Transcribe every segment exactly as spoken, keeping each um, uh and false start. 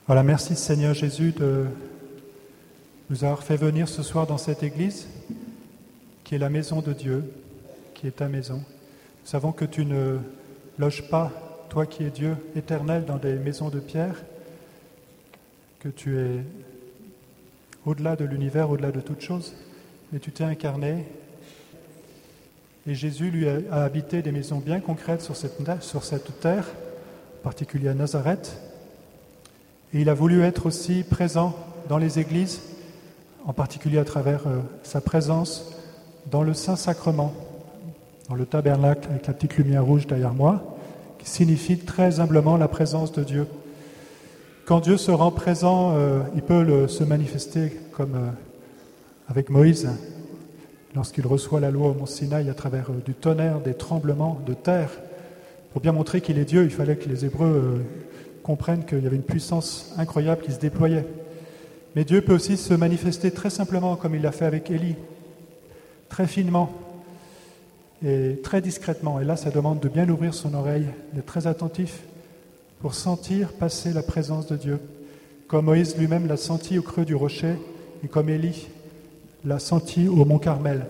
Voilà, merci Seigneur Jésus de nous avoir fait venir ce soir dans cette église qui est la maison de Dieu, qui est ta maison. Nous savons que tu ne loges pas, toi qui es Dieu éternel, dans des maisons de pierre, que tu es au-delà de l'univers, au-delà de toute chose, mais tu t'es incarné. Et Jésus, lui, a, a habité des maisons bien concrètes sur cette, sur cette terre, en particulier à Nazareth. Et il a voulu être aussi présent dans les églises, en particulier à travers euh, sa présence dans le Saint-Sacrement, dans le tabernacle avec la petite lumière rouge derrière moi, qui signifie très humblement la présence de Dieu. Quand Dieu se rend présent, euh, il peut le, se manifester comme euh, avec Moïse, lorsqu'il reçoit la loi au mont Sinaï à travers euh, du tonnerre, des tremblements de terre. Pour bien montrer qu'il est Dieu, il fallait que les Hébreux euh, comprennent qu'il y avait une puissance incroyable qui se déployait. Mais Dieu peut aussi se manifester très simplement, comme il l'a fait avec Élie, très finement et très discrètement. Et là, ça demande de bien ouvrir son oreille, d'être très attentif pour sentir passer la présence de Dieu, comme Moïse lui-même l'a senti au creux du rocher et comme Élie l'a senti au mont Carmel.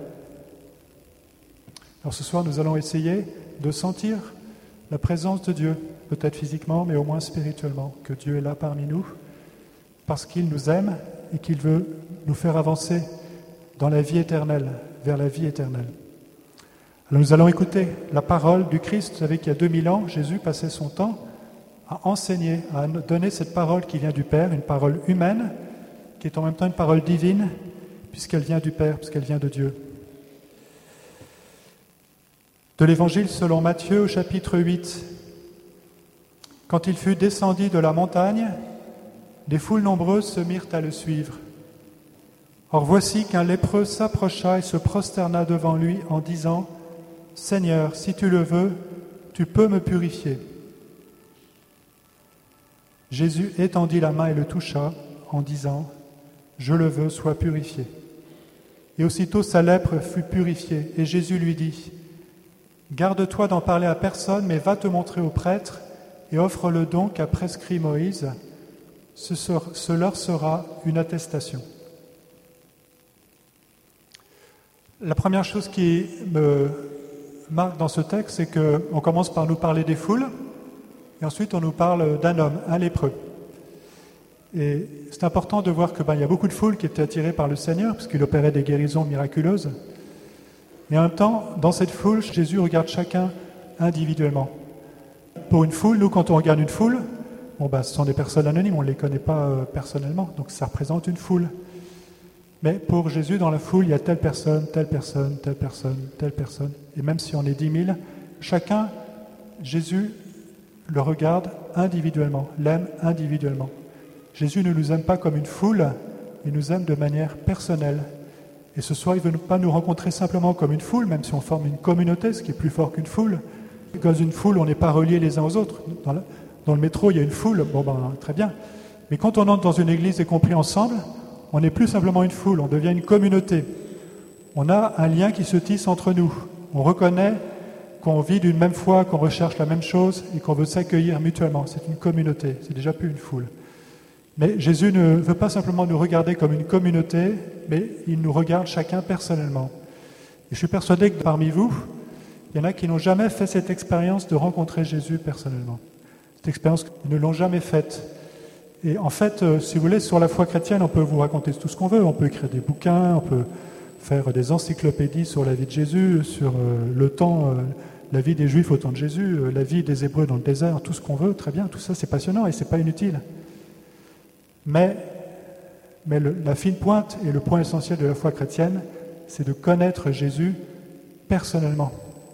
Alors ce soir, nous allons essayer de sentir la présence de Dieu, peut-être physiquement, mais au moins spirituellement, que Dieu est là parmi nous, parce qu'il nous aime et qu'il veut nous faire avancer dans la vie éternelle, vers la vie éternelle. Alors nous allons écouter la parole du Christ. Vous savez qu'il y a deux mille ans, Jésus passait son temps à enseigner, à donner cette parole qui vient du Père, une parole humaine, qui est en même temps une parole divine, puisqu'elle vient du Père, puisqu'elle vient de Dieu. De l'Évangile selon Matthieu au chapitre huit. Quand il fut descendu de la montagne, des foules nombreuses se mirent à le suivre. Or voici qu'un lépreux s'approcha et se prosterna devant lui en disant « Seigneur, si tu le veux, tu peux me purifier. » Jésus étendit la main et le toucha en disant « Je le veux, sois purifié. » Et aussitôt sa lèpre fut purifiée et Jésus lui dit « Garde-toi d'en parler à personne, mais va te montrer au prêtre et offre le don qu'a prescrit Moïse. Ce, sera, ce leur sera une attestation. » La première chose qui me marque dans ce texte, c'est qu'on commence par nous parler des foules, et ensuite on nous parle d'un homme, un lépreux. Et c'est important de voir qu'il ben, y a beaucoup de foules qui étaient attirées par le Seigneur, parce qu'il opérait des guérisons miraculeuses. Mais en même temps, dans cette foule, Jésus regarde chacun individuellement. Pour une foule, nous, quand on regarde une foule, bon, ben, ce sont des personnes anonymes, on ne les connaît pas euh, personnellement, donc ça représente une foule. Mais pour Jésus, dans la foule, il y a telle personne, telle personne, telle personne, telle personne. Et même si on est dix mille, chacun, Jésus le regarde individuellement, l'aime individuellement. Jésus ne nous aime pas comme une foule, il nous aime de manière personnelle. Et ce soir, il ne veut pas nous rencontrer simplement comme une foule, même si on forme une communauté, ce qui est plus fort qu'une foule. Dans une foule, on n'est pas reliés les uns aux autres. Dans le, dans le métro, il y a une foule, bon ben très bien. Mais quand on entre dans une église et qu'on prie ensemble, on n'est plus simplement une foule, on devient une communauté. On a un lien qui se tisse entre nous. On reconnaît qu'on vit d'une même foi, qu'on recherche la même chose et qu'on veut s'accueillir mutuellement. C'est une communauté, c'est déjà plus une foule. Mais Jésus ne veut pas simplement nous regarder comme une communauté, mais il nous regarde chacun personnellement. Et je suis persuadé que parmi vous, il y en a qui n'ont jamais fait cette expérience de rencontrer Jésus personnellement. Cette expérience, ils ne l'ont jamais faite. Et en fait, euh, si vous voulez, sur la foi chrétienne, on peut vous raconter tout ce qu'on veut. On peut écrire des bouquins, on peut faire des encyclopédies sur la vie de Jésus, sur euh, le temps, euh, la vie des Juifs au temps de Jésus, euh, la vie des Hébreux dans le désert, tout ce qu'on veut, très bien. Tout ça, c'est passionnant et c'est pas inutile. Mais, mais le, la fine pointe et le point essentiel de la foi chrétienne, c'est de connaître Jésus personnellement.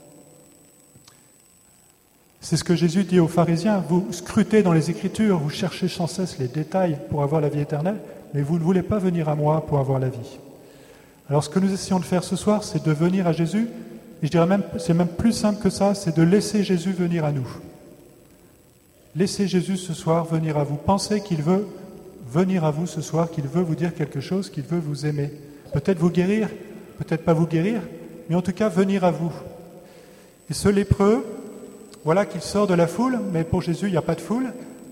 C'est ce que Jésus dit aux pharisiens, vous scrutez dans les Écritures, vous cherchez sans cesse les détails pour avoir la vie éternelle, mais vous ne voulez pas venir à moi pour avoir la vie. Alors ce que nous essayons de faire ce soir, c'est de venir à Jésus, et je dirais même, c'est même plus simple que ça, c'est de laisser Jésus venir à nous. Laissez Jésus ce soir venir à vous. Pensez qu'il veut venir à vous ce soir, qu'il veut vous dire quelque chose, qu'il veut vous aimer. Peut-être vous guérir, peut-être pas vous guérir, mais en tout cas venir à vous. Et ce lépreux, voilà qu'il sort de la foule, mais pour Jésus, il n'y a pas de foule.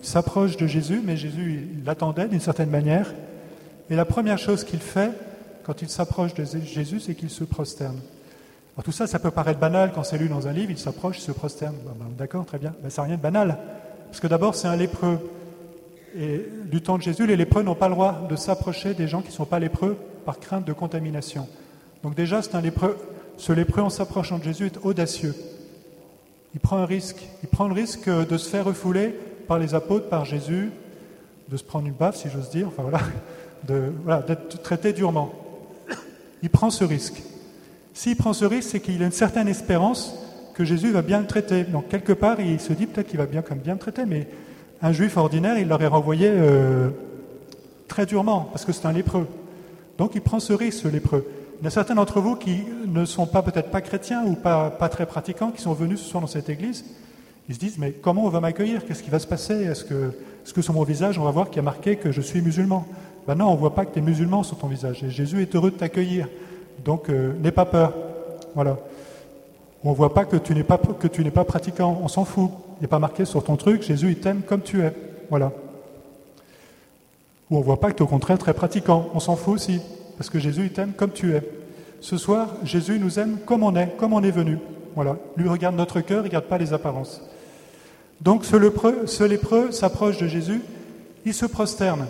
s'approche de Jésus, mais Jésus il l'attendait d'une certaine manière. Et la première chose qu'il fait quand il s'approche de Jésus, c'est qu'il se prosterne. Alors tout ça, ça peut paraître banal quand c'est lu dans un livre, il s'approche, il se prosterne. Ben, ben, d'accord, très bien. Ben, ça n'a rien de banal. Parce que d'abord, c'est un lépreux. Et du temps de Jésus, les lépreux n'ont pas le droit de s'approcher des gens qui ne sont pas lépreux par crainte de contamination. Donc déjà, c'est un lépreux. Ce lépreux, en s'approchant de Jésus, est audacieux. Il prend un risque. Il prend le risque de se faire refouler par les apôtres, par Jésus, de se prendre une baffe, si j'ose dire, enfin voilà, de, voilà, d'être traité durement. Il prend ce risque. S'il prend ce risque, c'est qu'il a une certaine espérance que Jésus va bien le traiter. Donc quelque part, il se dit peut-être qu'il va bien, comme bien le traiter, mais un juif ordinaire, il l'aurait renvoyé euh, très durement, parce que c'est un lépreux. Donc il prend ce risque, ce lépreux. Il y a certains d'entre vous qui ne sont pas peut-être pas chrétiens ou pas, pas très pratiquants, qui sont venus ce soir dans cette église. Ils se disent, mais comment on va m'accueillir? Qu'est-ce qui va se passer? Est-ce que, est-ce que sur mon visage, on va voir qu'il y a marqué que je suis musulman? Ben non, on ne voit pas que tu es musulman sur ton visage. Et Jésus est heureux de t'accueillir. Donc, euh, n'aie pas peur. Voilà. On ne voit pas que tu n'es pas, que tu n'es pas pratiquant. On s'en fout. Il n'est pas marqué sur ton truc, Jésus, il t'aime comme tu es. Voilà. Ou on ne voit pas que tu es au contraire très pratiquant. On s'en fout aussi. Parce que Jésus, il t'aime comme tu es. Ce soir, Jésus nous aime comme on est, comme on est venu. Voilà. Lui regarde notre cœur, il ne regarde pas les apparences. Donc, ce lépreux, ce lépreux s'approche de Jésus, il se prosterne.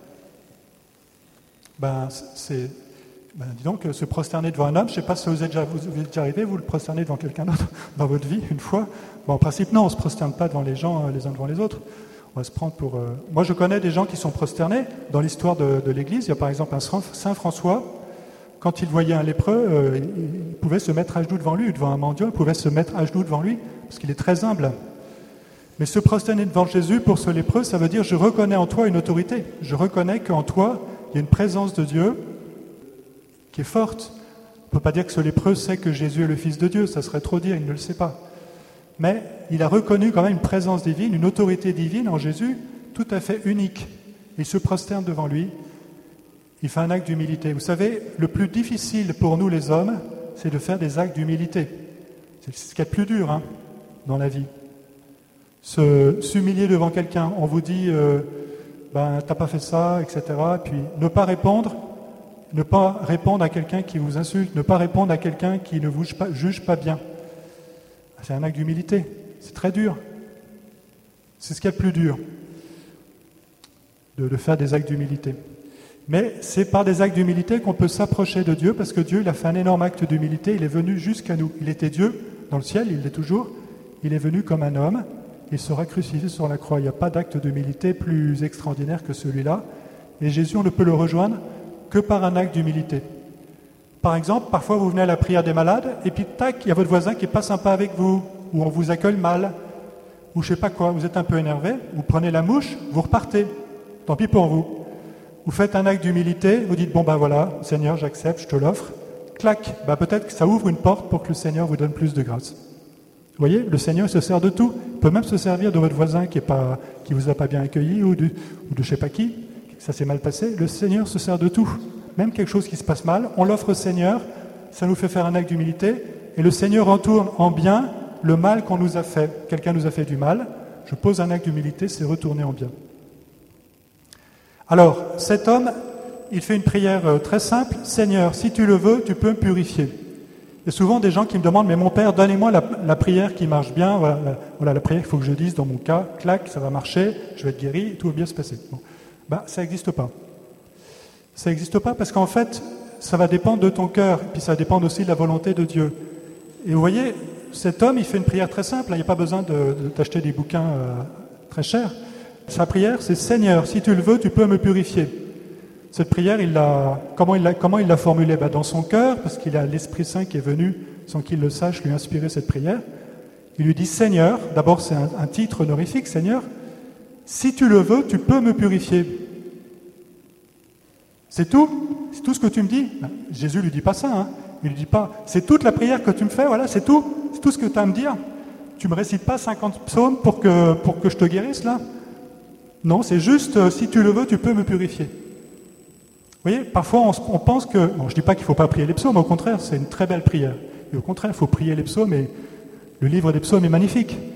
Ben, c'est... Ben, dis donc, se prosterner devant un homme, je ne sais pas si vous êtes déjà, vous, vous êtes déjà arrivé, vous le prosternez devant quelqu'un d'autre dans votre vie, une fois. Bon, en principe, non, on ne se prosterne pas devant les gens, les uns devant les autres. On va se prendre pour... Euh... Moi, je connais des gens qui sont prosternés. Dans l'histoire de, de l'Église, il y a par exemple un Saint François. Quand il voyait un lépreux, euh, il pouvait se mettre à genoux devant lui, ou devant un mendiant, il pouvait se mettre à genoux devant lui, parce qu'il est très humble. Mais se prosterner devant Jésus, pour ce lépreux, ça veut dire, je reconnais en toi une autorité. Je reconnais qu'en toi, il y a une présence de Dieu qui est forte. On ne peut pas dire que ce lépreux sait que Jésus est le Fils de Dieu, ça serait trop dire, il ne le sait pas. Mais il a reconnu quand même une présence divine, une autorité divine en Jésus, tout à fait unique. Il se prosterne devant lui, il fait un acte d'humilité. Vous savez, le plus difficile pour nous les hommes, c'est de faire des actes d'humilité. C'est ce qu'il y a de plus dur hein, dans la vie. Se, s'humilier devant quelqu'un, on vous dit, euh, ben, t'as pas fait ça, et cetera. Puis ne pas répondre, ne pas répondre à quelqu'un qui vous insulte, ne pas répondre à quelqu'un qui ne vous juge pas, juge pas bien. C'est un acte d'humilité. C'est très dur. C'est ce qu'il y a de plus dur, de, de faire des actes d'humilité. Mais c'est par des actes d'humilité qu'on peut s'approcher de Dieu, parce que Dieu, il a fait un énorme acte d'humilité, il est venu jusqu'à nous. Il était Dieu dans le ciel, il l'est toujours. Il est venu comme un homme, il sera crucifié sur la croix. Il n'y a pas d'acte d'humilité plus extraordinaire que celui-là. Et Jésus, on ne peut le rejoindre que par un acte d'humilité. Par exemple, parfois vous venez à la prière des malades, et puis tac, il y a votre voisin qui n'est pas sympa avec vous, ou on vous accueille mal, ou je ne sais pas quoi, vous êtes un peu énervé, vous prenez la mouche, vous repartez. Tant pis pour vous. Vous faites un acte d'humilité, vous dites, bon ben voilà, Seigneur, j'accepte, je te l'offre. Clac, ben peut-être que ça ouvre une porte pour que le Seigneur vous donne plus de grâce. Vous voyez, le Seigneur se sert de tout. Il peut même se servir de votre voisin qui ne vous a pas bien accueilli, ou de, ou de je ne sais pas qui, ça s'est mal passé. Le Seigneur se sert de tout. Même quelque chose qui se passe mal, on l'offre au Seigneur, ça nous fait faire un acte d'humilité, et le Seigneur retourne en bien le mal qu'on nous a fait. Quelqu'un nous a fait du mal, je pose un acte d'humilité, c'est retourner en bien. Alors, cet homme, il fait une prière très simple. « Seigneur, si tu le veux, tu peux me purifier. » Il y a souvent des gens qui me demandent « Mais mon Père, donnez-moi la, la prière qui marche bien. Voilà la, voilà la prière qu'il faut que je dise dans mon cas. Clac, ça va marcher, je vais être guéri, tout va bien se passer. Bon. » Ben, ça n'existe pas. Ça n'existe pas parce qu'en fait, ça va dépendre de ton cœur, et puis ça va dépendre aussi de la volonté de Dieu. Et vous voyez, cet homme, il fait une prière très simple. Il n'y a pas besoin de, de t'acheter des bouquins euh, très chers. Sa prière, c'est « Seigneur, si tu le veux, tu peux me purifier ». Cette prière, il l'a, comment il l'a, comment il l'a formulée? Ben, dans son cœur, parce qu'il a l'Esprit Saint qui est venu, sans qu'il le sache, lui inspirer cette prière. Il lui dit « Seigneur », d'abord c'est un, un titre honorifique, « Seigneur, si tu le veux, tu peux me purifier ». C'est tout? C'est tout ce que tu me dis? Ben, Jésus ne lui dit pas ça. Hein. Il ne lui dit pas « C'est toute la prière que tu me fais, voilà, c'est tout. C'est tout ce que tu as à me dire. Tu ne me récites pas cinquante psaumes pour que, pour que je te guérisse, là ?» Non, c'est juste, euh, si tu le veux, tu peux me purifier. Vous voyez, parfois on, on pense que... Bon, je ne dis pas qu'il ne faut pas prier les psaumes, au contraire, c'est une très belle prière. Et au contraire, il faut prier les psaumes, et le livre des psaumes est magnifique.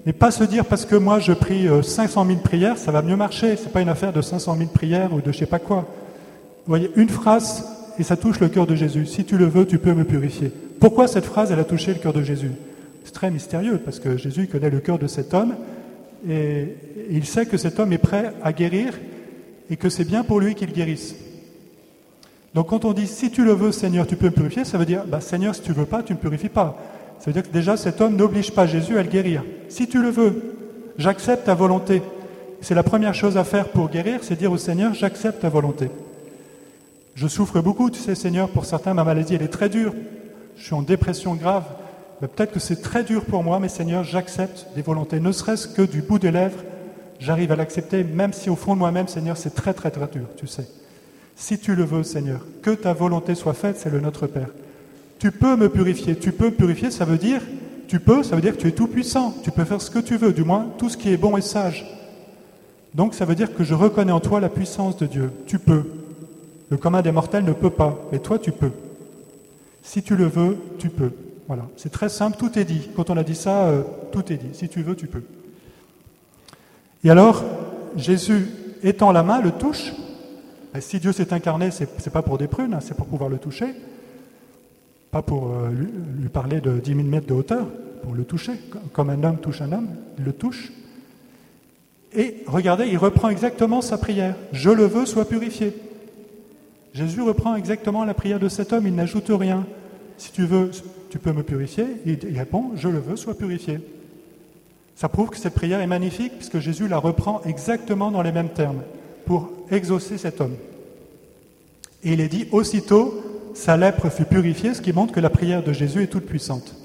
Mais pas se dire parce que moi je prie cinq cent mille prières, ça va mieux marcher. C'est pas une affaire de cinq cent mille prières ou de je sais pas quoi. Vous voyez, une phrase et ça touche le cœur de Jésus. Si tu le veux, tu peux me purifier. Pourquoi cette phrase, elle a touché le cœur de Jésus? C'est très mystérieux parce que Jésus connaît le cœur de cet homme et il sait que cet homme est prêt à guérir et que c'est bien pour lui qu'il guérisse. Donc quand on dit « si tu le veux, Seigneur, tu peux me purifier », ça veut dire bah, « Seigneur, si tu ne veux pas, tu ne me purifies pas ». Ça veut dire que déjà cet homme n'oblige pas Jésus à le guérir. Si tu le veux, j'accepte ta volonté. C'est la première chose à faire pour guérir, c'est dire au Seigneur, j'accepte ta volonté. Je souffre beaucoup, tu sais Seigneur, pour certains ma maladie elle est très dure. Je suis en dépression grave. Mais peut-être que c'est très dur pour moi, mais Seigneur, j'accepte des volontés. Ne serait-ce que du bout des lèvres, j'arrive à l'accepter, même si au fond de moi-même, Seigneur, c'est très très très dur, tu sais. Si tu le veux, Seigneur, que ta volonté soit faite, c'est le Notre Père. Tu peux me purifier. Tu peux me purifier, ça veut dire, tu peux, ça veut dire que tu es tout puissant. Tu peux faire ce que tu veux, du moins tout ce qui est bon et sage. Donc ça veut dire que je reconnais en toi la puissance de Dieu. Tu peux. Le commun des mortels ne peut pas, mais toi tu peux. Si tu le veux, tu peux. Voilà, c'est très simple, tout est dit. Quand on a dit ça, euh, tout est dit. Si tu veux, tu peux. Et alors, Jésus étend la main, le touche. Et si Dieu s'est incarné, c'est, c'est pas pour des prunes, hein, c'est pour pouvoir le toucher. Pas pour euh, lui, lui parler de dix mille mètres de hauteur, pour le toucher. Comme un homme touche un homme, il le touche. Et regardez, il reprend exactement sa prière. Je le veux, sois purifié. Jésus reprend exactement la prière de cet homme, il n'ajoute rien. Si tu veux, tu peux me purifier. Il répond, je le veux, sois purifié. Ça prouve que cette prière est magnifique, puisque Jésus la reprend exactement dans les mêmes termes, pour exaucer cet homme. Et il est dit, aussitôt, sa lèpre fut purifiée, ce qui montre que la prière de Jésus est toute puissante.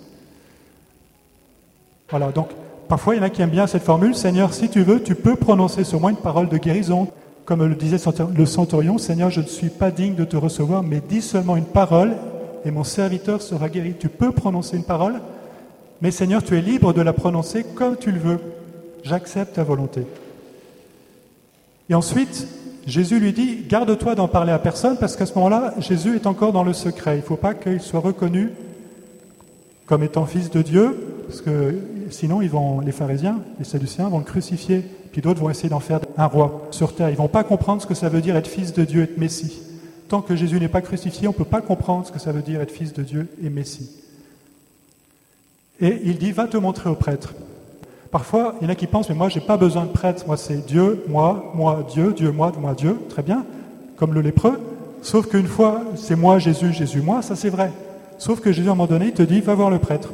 Voilà, donc, parfois, il y en a qui aiment bien cette formule, Seigneur, si tu veux, tu peux prononcer sur moi une parole de guérison. Comme le disait le centurion, Seigneur, je ne suis pas digne de te recevoir, mais dis seulement une parole et mon serviteur sera guéri. Tu peux prononcer une parole, mais Seigneur, tu es libre de la prononcer comme tu le veux. J'accepte ta volonté. Et ensuite, Jésus lui dit, garde-toi d'en parler à personne, parce qu'à ce moment-là, Jésus est encore dans le secret. Il ne faut pas qu'il soit reconnu comme étant fils de Dieu, parce que sinon, ils vont, les pharisiens, les sadducéens vont le crucifier. Puis d'autres vont essayer d'en faire un roi sur terre. Ils ne vont pas comprendre ce que ça veut dire être fils de Dieu, être Messie. Tant que Jésus n'est pas crucifié, on ne peut pas comprendre ce que ça veut dire être fils de Dieu et Messie. Et il dit, va te montrer au prêtre. Parfois, il y en a qui pensent, mais moi, je n'ai pas besoin de prêtre. Moi, c'est Dieu, moi, moi, Dieu, Dieu, moi, moi, Dieu. Très bien, comme le lépreux. Sauf qu'une fois, c'est moi, Jésus, Jésus, moi, ça c'est vrai. Sauf que Jésus, à un moment donné, il te dit, va voir le prêtre.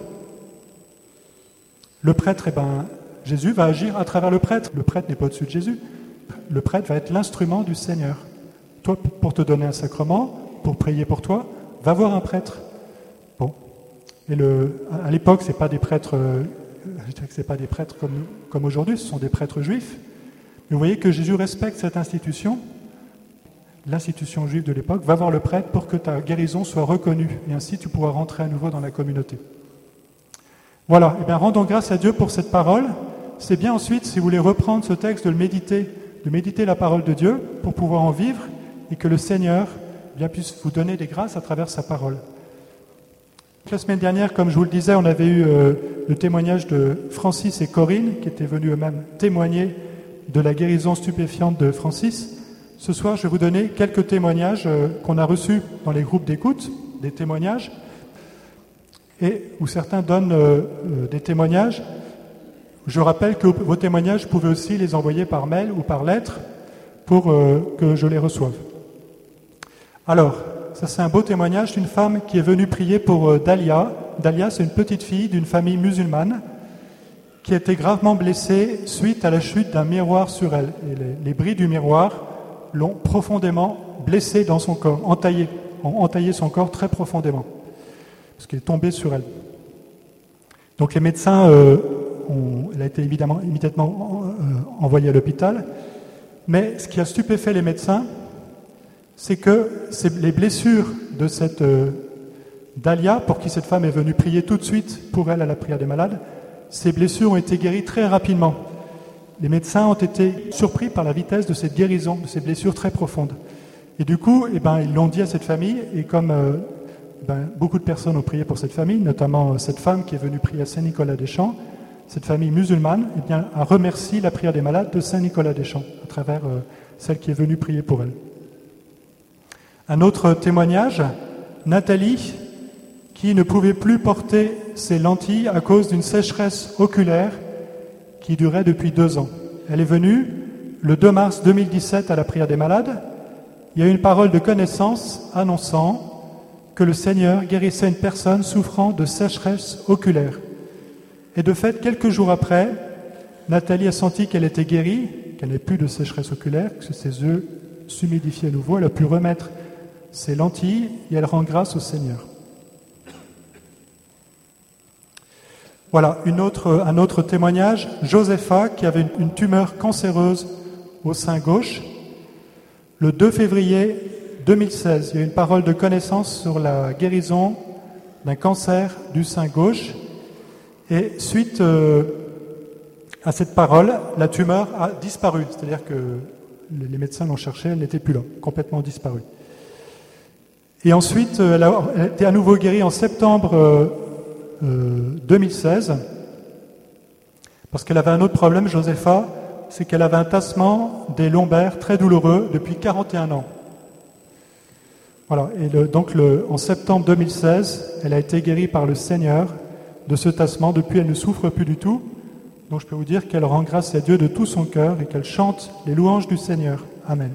Le prêtre, eh ben, Jésus va agir à travers le prêtre. Le prêtre n'est pas au-dessus de Jésus. Le prêtre va être l'instrument du Seigneur. Toi, pour te donner un sacrement, pour prier pour toi, va voir un prêtre. Bon. Et le, à l'époque, c'est pas des prêtres, euh, je dirais que c'est pas des prêtres comme, comme aujourd'hui, ce sont des prêtres juifs. Mais vous voyez que Jésus respecte cette institution, l'institution juive de l'époque. Va voir le prêtre pour que ta guérison soit reconnue. Et ainsi, tu pourras rentrer à nouveau dans la communauté. Voilà. Eh bien, rendons grâce à Dieu pour cette parole. C'est bien ensuite, si vous voulez reprendre ce texte, de le méditer, de méditer la parole de Dieu pour pouvoir en vivre et que le Seigneur bien, puisse vous donner des grâces à travers sa parole. La semaine dernière, comme je vous le disais, on avait eu euh, le témoignage de Francis et Corinne qui étaient venus eux-mêmes témoigner de la guérison stupéfiante de Francis. Ce soir, je vais vous donner quelques témoignages euh, qu'on a reçus dans les groupes d'écoute, des témoignages, et où certains donnent euh, euh, des témoignages. Je rappelle que vos témoignages, vous pouvez aussi les envoyer par mail ou par lettre pour euh, que je les reçoive. Alors, ça c'est un beau témoignage d'une femme qui est venue prier pour euh, Dalia. Dalia, c'est une petite fille d'une famille musulmane qui a été gravement blessée suite à la chute d'un miroir sur elle. Et les, les bris du miroir l'ont profondément blessée dans son corps, entaillé, ont entaillé son corps très profondément, parce qu'elle est tombée sur elle. Donc les médecins... Euh, On, elle a été évidemment immédiatement euh, envoyée à l'hôpital. Mais ce qui a stupéfait les médecins, c'est que c'est les blessures de cette euh, Dalia, pour qui cette femme est venue prier tout de suite pour elle à la prière des malades, ces blessures ont été guéries très rapidement. Les médecins ont été surpris par la vitesse de cette guérison, de ces blessures très profondes. Et du coup, eh ben, ils l'ont dit à cette famille, et comme euh, ben, beaucoup de personnes ont prié pour cette famille, notamment euh, cette femme qui est venue prier à Saint-Nicolas-des-Champs, cette famille musulmane, eh bien, a remercié la prière des malades de Saint Nicolas des Champs, à travers euh, celle qui est venue prier pour elle. Un autre témoignage, Nathalie, qui ne pouvait plus porter ses lentilles à cause d'une sécheresse oculaire qui durait depuis deux ans. Elle est venue le deux mars deux mille dix-sept à la prière des malades. Il y a eu une parole de connaissance annonçant que le Seigneur guérissait une personne souffrant de sécheresse oculaire. Et de fait, quelques jours après, Nathalie a senti qu'elle était guérie, qu'elle n'avait plus de sécheresse oculaire, que ses yeux s'humidifiaient à nouveau. Elle a pu remettre ses lentilles et elle rend grâce au Seigneur. Voilà, une autre, un autre témoignage. Josepha, qui avait une, une tumeur cancéreuse au sein gauche. Le deux février deux mille seize, il y a eu une parole de connaissance sur la guérison d'un cancer du sein gauche. Et suite euh, à cette parole, la tumeur a disparu. C'est-à-dire que les médecins l'ont cherchée, elle n'était plus là, complètement disparue. Et ensuite, elle a, elle a été à nouveau guérie en septembre euh, euh, deux mille seize, parce qu'elle avait un autre problème, Josepha, c'est qu'elle avait un tassement des lombaires très douloureux depuis quarante et un ans. Voilà, et le, donc le, en septembre deux mille seize, elle a été guérie par le Seigneur de ce tassement. Depuis, elle ne souffre plus du tout. Donc je peux vous dire qu'elle rend grâce à Dieu de tout son cœur et qu'elle chante les louanges du Seigneur. Amen.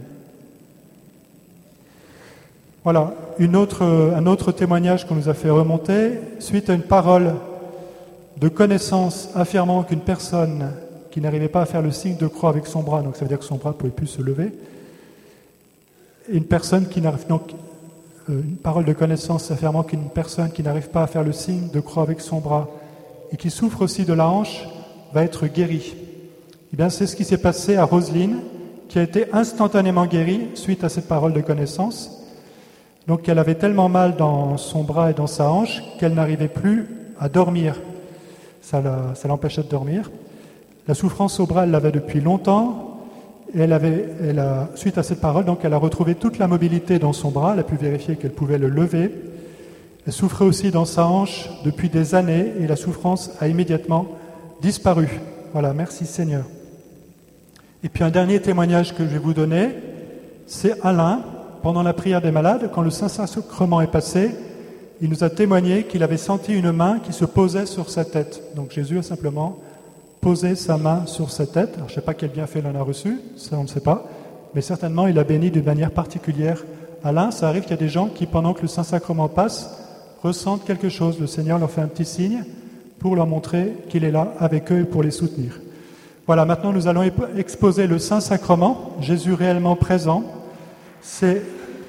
Voilà, une autre, un autre témoignage qu'on nous a fait remonter, suite à une parole de connaissance affirmant qu'une personne qui n'arrivait pas à faire le signe de croix avec son bras, donc ça veut dire que son bras ne pouvait plus se lever, et une personne qui n'arrive, donc, une parole de connaissance affirmant qu'une personne qui n'arrive pas à faire le signe de croix avec son bras et qui souffre aussi de la hanche va être guérie. Eh bien, c'est ce qui s'est passé à Roselyne, qui a été instantanément guérie suite à cette parole de connaissance. Donc, elle avait tellement mal dans son bras et dans sa hanche qu'elle n'arrivait plus à dormir. Ça, la, ça l'empêchait de dormir. La souffrance au bras, elle l'avait depuis longtemps. Et elle avait, elle a, suite à cette parole, donc, elle a retrouvé toute la mobilité dans son bras. Elle a pu vérifier qu'elle pouvait le lever. Elle souffrait aussi dans sa hanche depuis des années et la souffrance a immédiatement disparu. Voilà, merci Seigneur. Et puis un dernier témoignage que je vais vous donner, c'est Alain. Pendant la prière des malades, quand le Saint-Sacrement est passé, il nous a témoigné qu'il avait senti une main qui se posait sur sa tête. Donc Jésus a simplement posé sa main sur sa tête. Alors, je ne sais pas quel bienfait il en a reçu, ça on ne sait pas, mais certainement il a béni d'une manière particulière Alain. Ça arrive qu'il y a des gens qui, pendant que le Saint-Sacrement passe, ressentent quelque chose. Le Seigneur leur fait un petit signe pour leur montrer qu'il est là avec eux et pour les soutenir. Voilà, maintenant nous allons exposer le Saint-Sacrement, Jésus réellement présent. C'est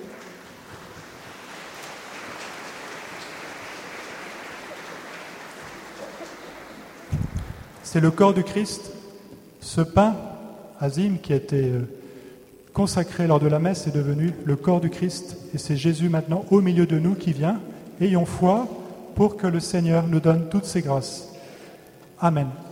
C'est le corps du Christ, ce pain azime qui a été consacré lors de la messe est devenu le corps du Christ et c'est Jésus maintenant au milieu de nous qui vient. Ayons foi pour que le Seigneur nous donne toutes ses grâces. Amen.